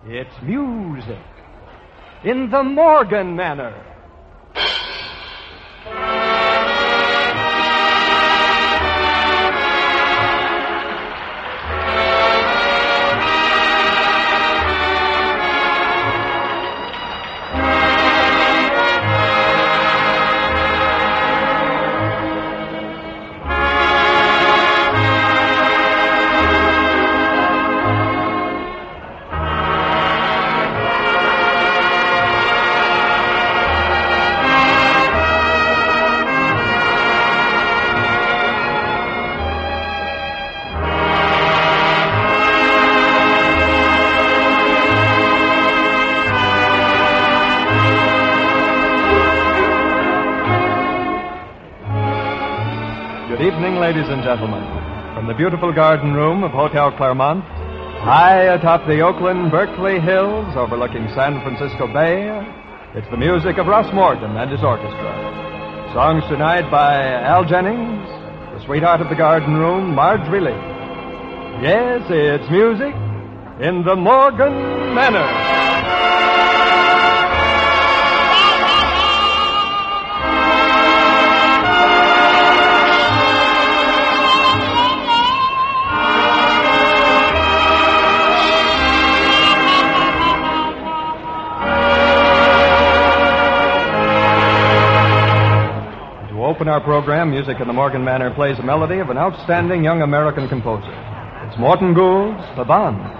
It's music in the Morgan manner. Good evening, ladies and gentlemen. From the beautiful garden room of Hotel Claremont, high atop the Oakland Berkeley Hills overlooking San Francisco Bay, it's the music of Russ Morgan and his orchestra. Songs tonight by Al Jennings, the sweetheart of the garden room, Marjorie Lee. Yes, it's music in the Morgan manner. Open our program, Music in the Morgan Manner plays a melody of an outstanding young American composer. It's Morton Gould's The Bond.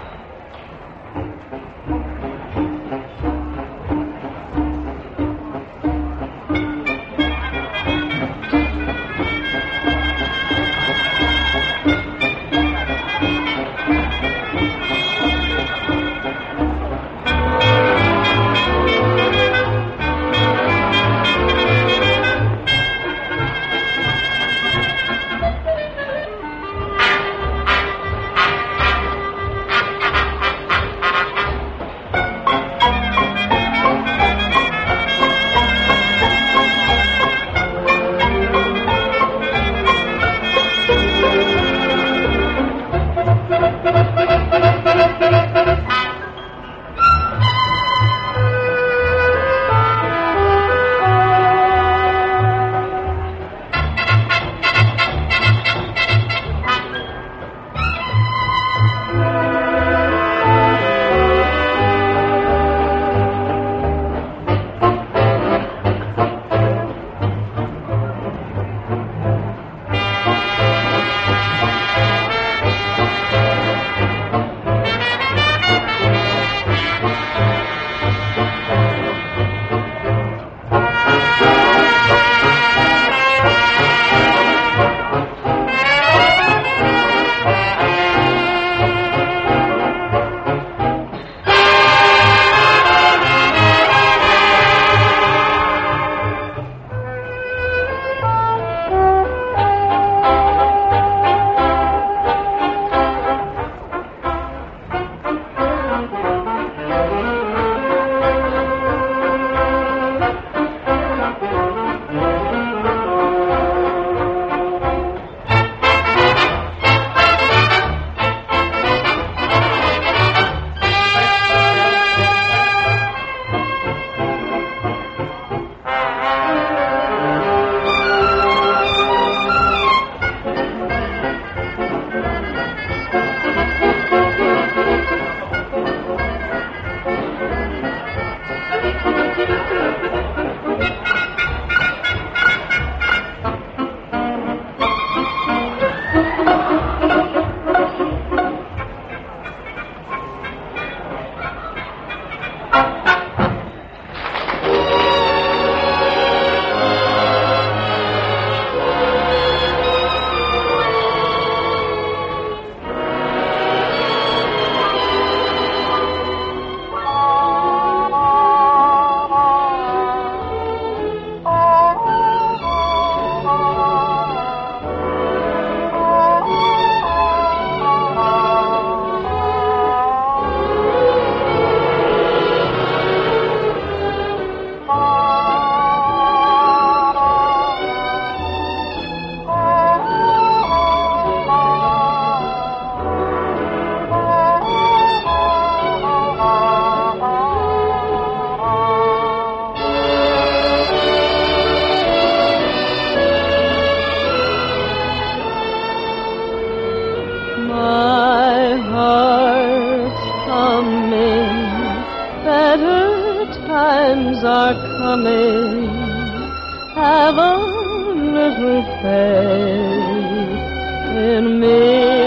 times are coming. Have a little faith in me.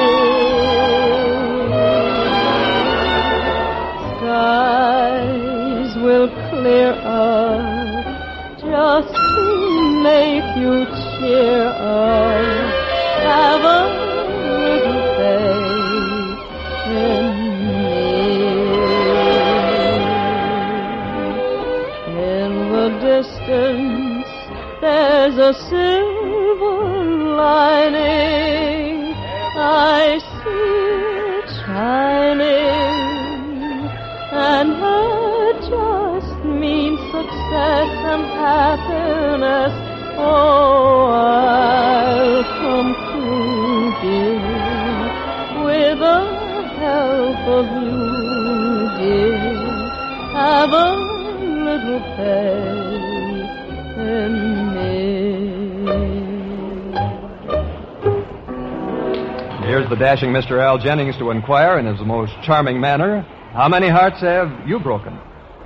Skies will clear up just to make you cheer up. Have a little faith in me. In the distance, there's a silver lining. I see it shining, and that just means success and happiness. Oh, I'll come through, dear, with the help of you, dear. Have a little faith in me. Here's the dashing Mr. Al Jennings to inquire in his most charming manner, how many hearts have you broken?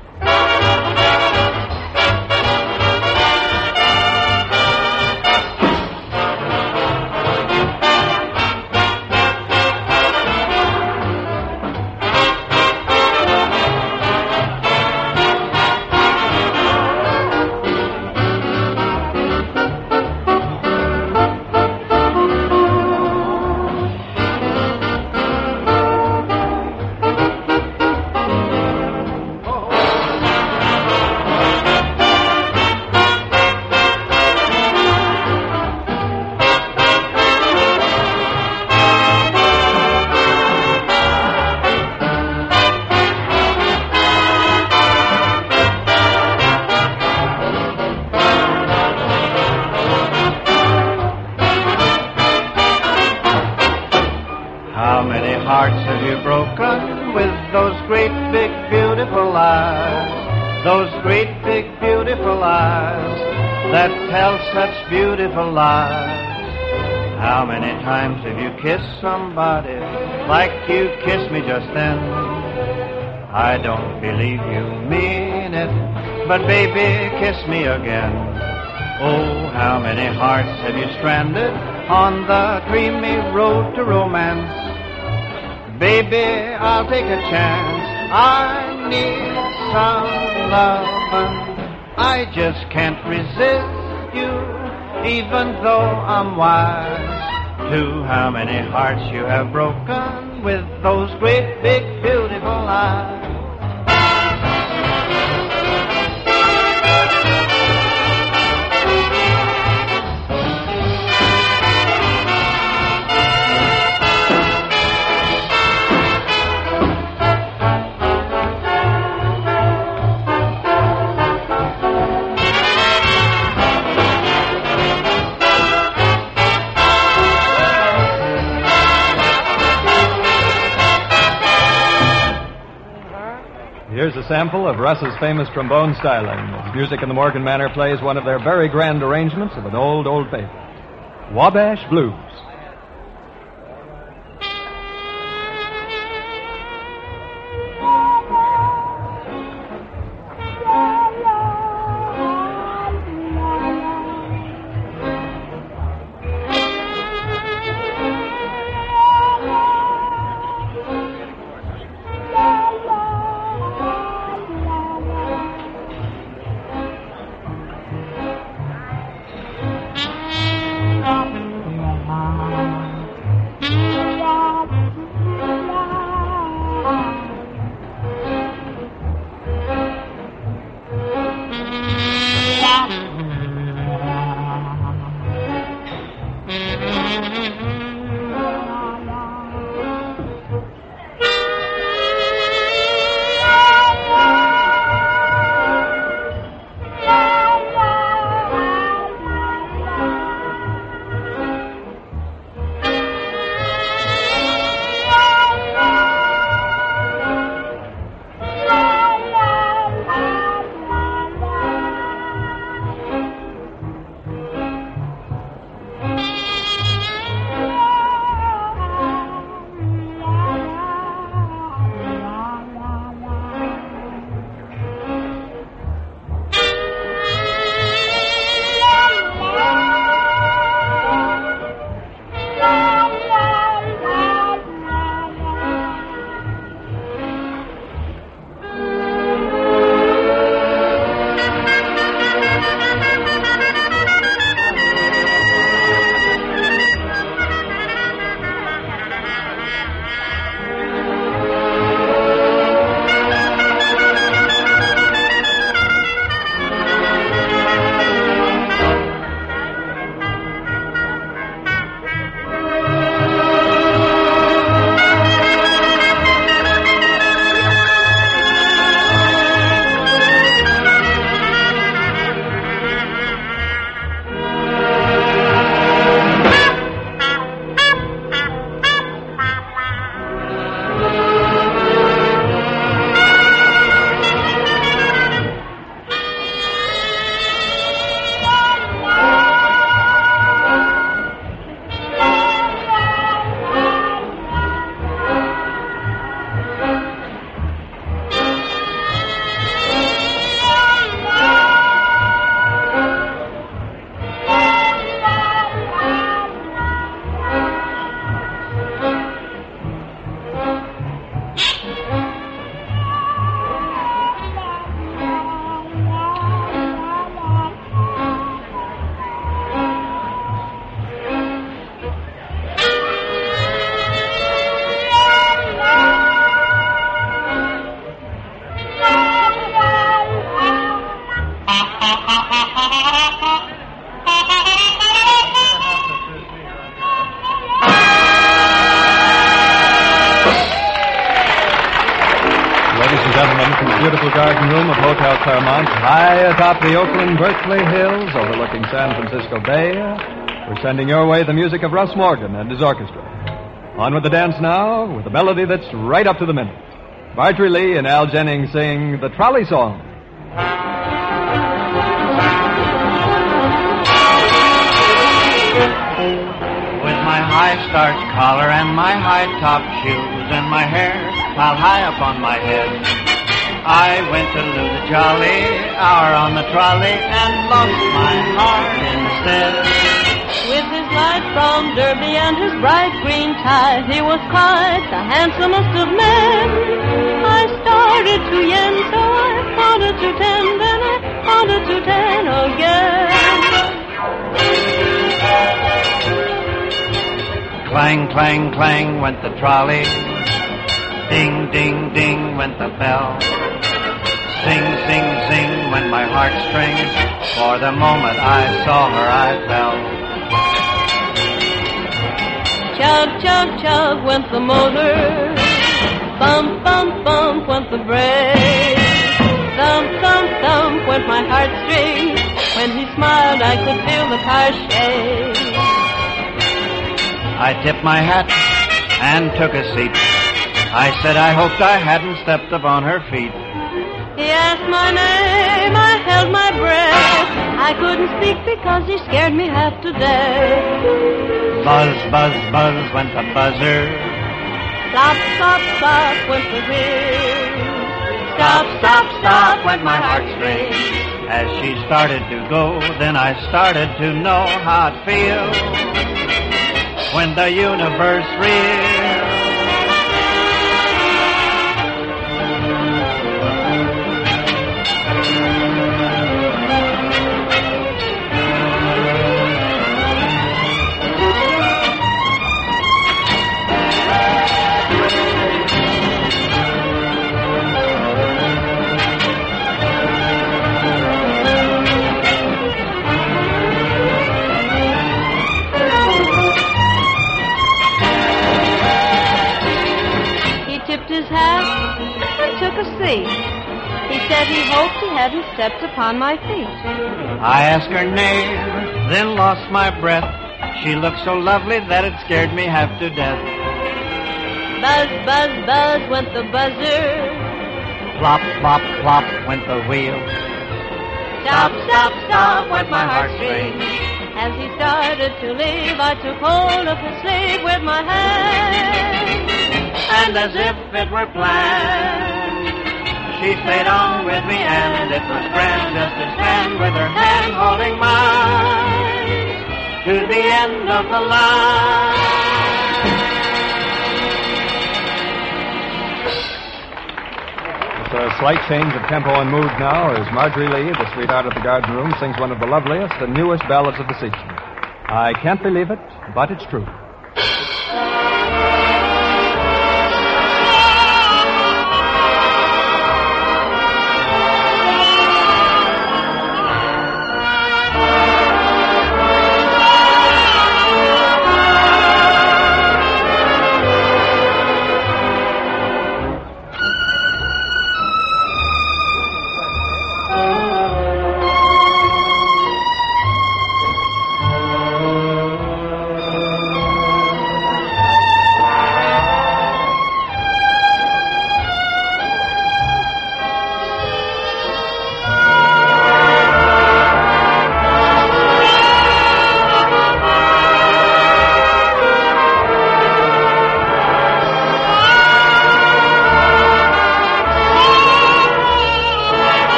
How many hearts have you broken with those great big beautiful eyes? Those great big beautiful eyes that tell such beautiful lies. How many times have you kissed somebody like you kissed me just then? I don't believe you mean it, but baby, kiss me again. Oh, how many hearts have you stranded on the dreamy road to romance? Baby, I'll take a chance. I need some lovin'. I just can't resist you, even though I'm wise to how many hearts you have broken with those great big beautiful eyes. Here's a sample of Russ's famous trombone styling as Music in the Morgan Manor plays one of their very grand arrangements of an old favorite, Wabash Blues. Ladies and gentlemen, from the beautiful garden room of Hotel Claremont, high atop the Oakland Berkeley Hills overlooking San Francisco Bay, we're sending your way the music of Russ Morgan and his orchestra. On with the dance now, with a melody that's right up to the minute. Marjorie Lee and Al Jennings sing the Trolley Song. With my high starch collar and my high-top shoes and my hair piled high up on my head, I went to lose a jolly hour on the trolley and lost my heart instead. With his light brown derby and his bright green tie, he was quite the handsomest of men. I started to yen, so I counted to 10, then I counted to 10 again. Clang, clang, clang went the trolley. Ding, ding, ding went the bell. Sing, sing, sing went my heartstrings. For the moment I saw her, I fell. Chug, chug, chug went the motor. Bump, bump, bump went the brake. Thump, thump, thump went my heartstrings. When he smiled, I could feel the car shake. I tipped my hat and took a seat. I said I hoped I hadn't stepped upon her feet. He asked my name, I held my breath. I couldn't speak because he scared me half to death. Buzz, buzz, buzz went the buzzer. Flop, flop, flop went the wheel. Stop, stop, stop went my heartstrings. As she started to go, then I started to know how it feels when the universe reels. His hat and took a seat. He said he hoped he hadn't stepped upon my feet. I asked her name, then lost my breath. She looked so lovely that it scared me half to death. Buzz, buzz, buzz went the buzzer. Plop, plop, plop went the wheel. Stop, stop, stop went my heartstrings. As he started to leave, I took hold of his sleeve with my hand. And as if it were planned, she stayed on with me, and it was grand just to stand with her hand holding mine to the end of the line. It's a slight change of tempo and mood now as Marjorie Lee, the sweetheart of the garden room, sings one of the loveliest and newest ballads of the season. I can't believe it, but it's true.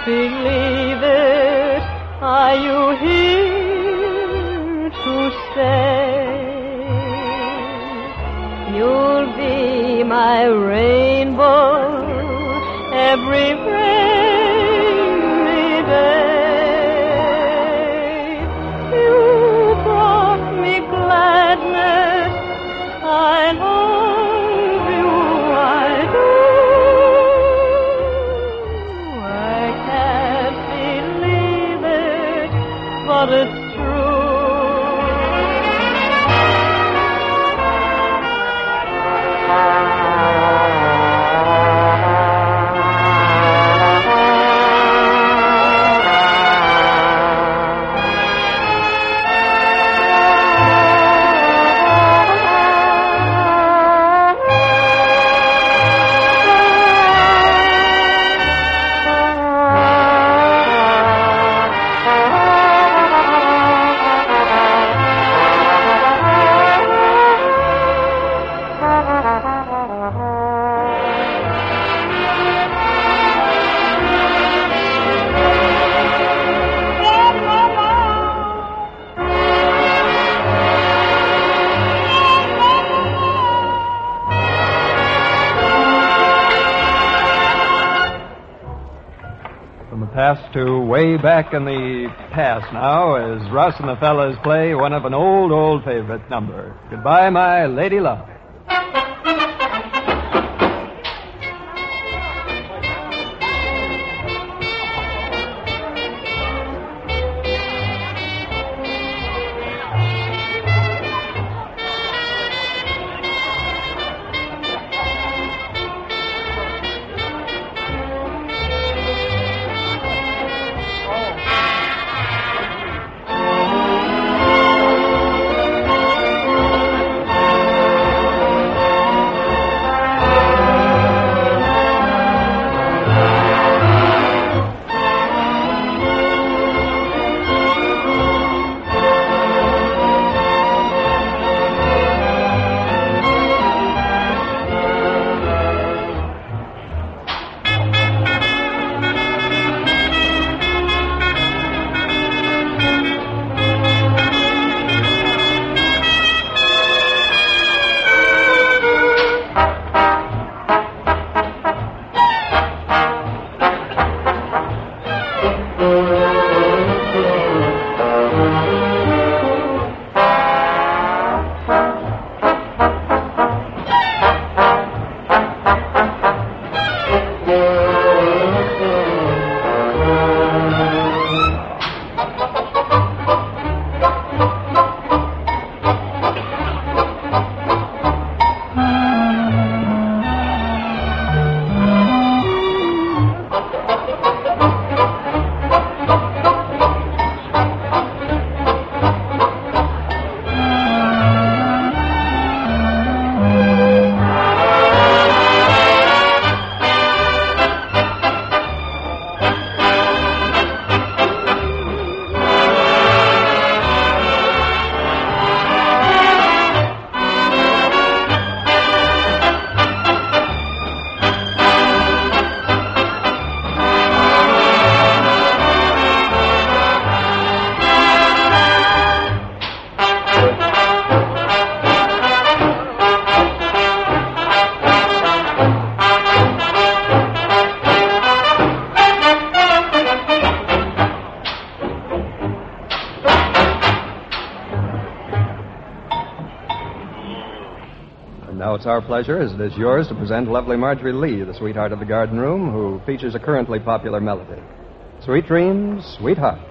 believe it. Are you here to stay? You'll be my rainbow every rainy day. You brought me gladness. I love you, I do. I can't believe it, but it's past to way back in the past now as Russ and the fellas play one of an old favorite number. Goodbye, My Lady Love. Now it's our pleasure, as it is yours, to present lovely Marjorie Lee, the sweetheart of the Garden Room, who features a currently popular melody. Sweet dreams, sweetheart.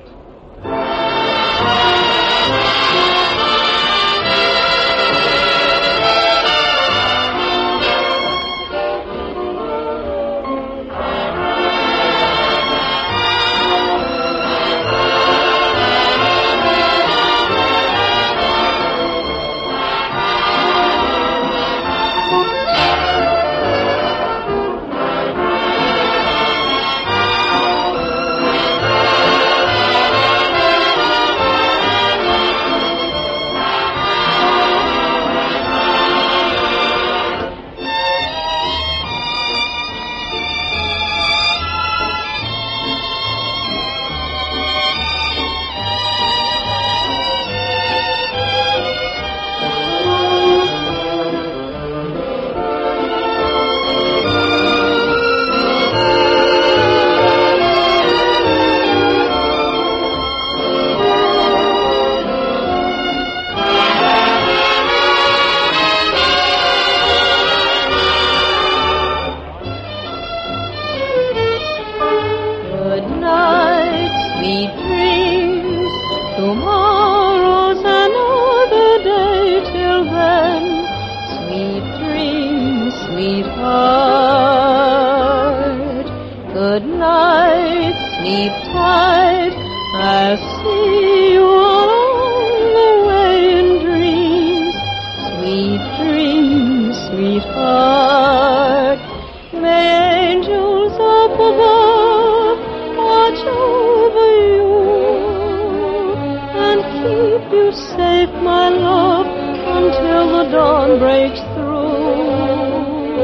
dawn breaks through.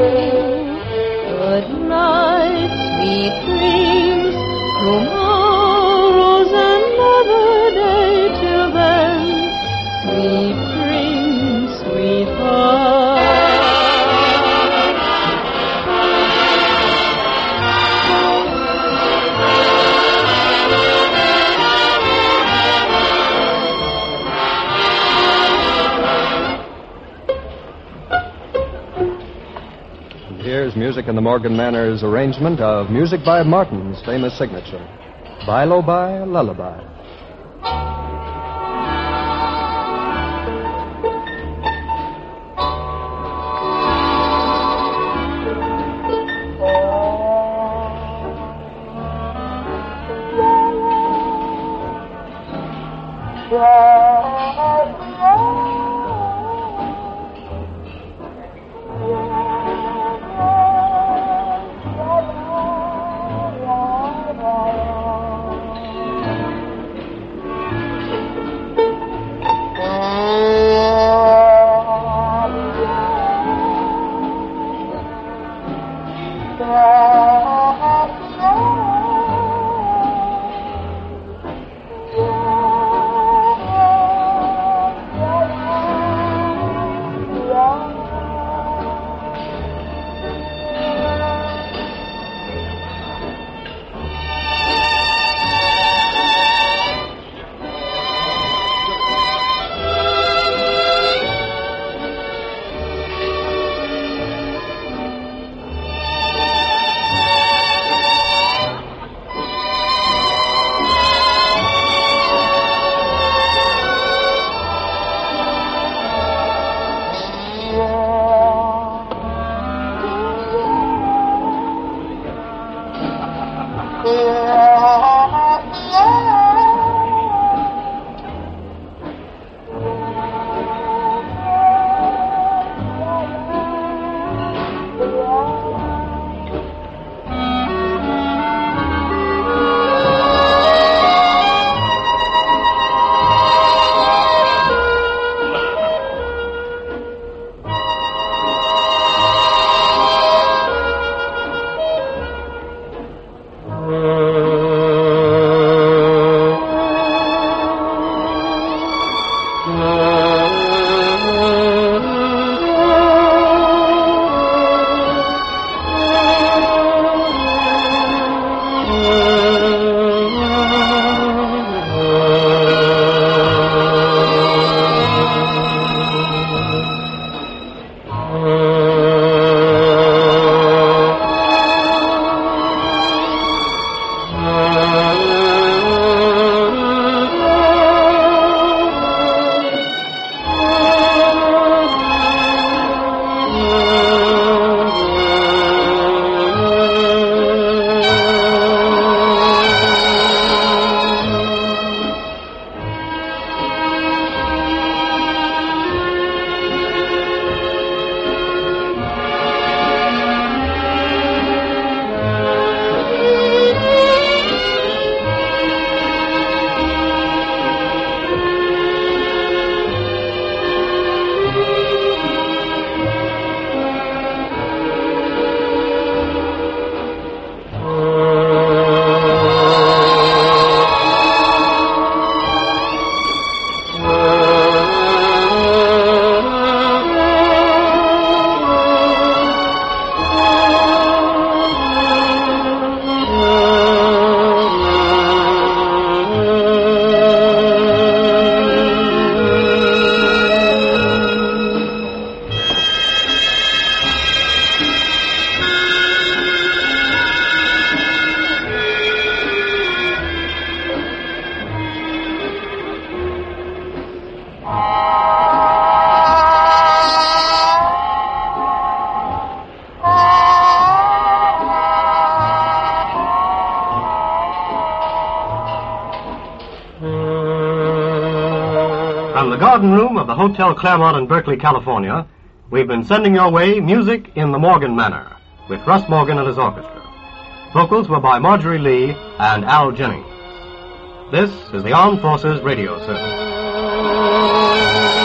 Good night, sweet dreams. Tomorrow's another day. Till then, sweet dreams, sweetheart. Here's music in the Morgan Manor's arrangement of Music by Martin's famous signature, By-Lo-Bye Lullaby. From the garden room of the Hotel Claremont in Berkeley, California, we've been sending your way Music in the Morgan Manor with Russ Morgan and his orchestra. Vocals were by Marjorie Lee and Al Jennings. This is the Armed Forces Radio Service.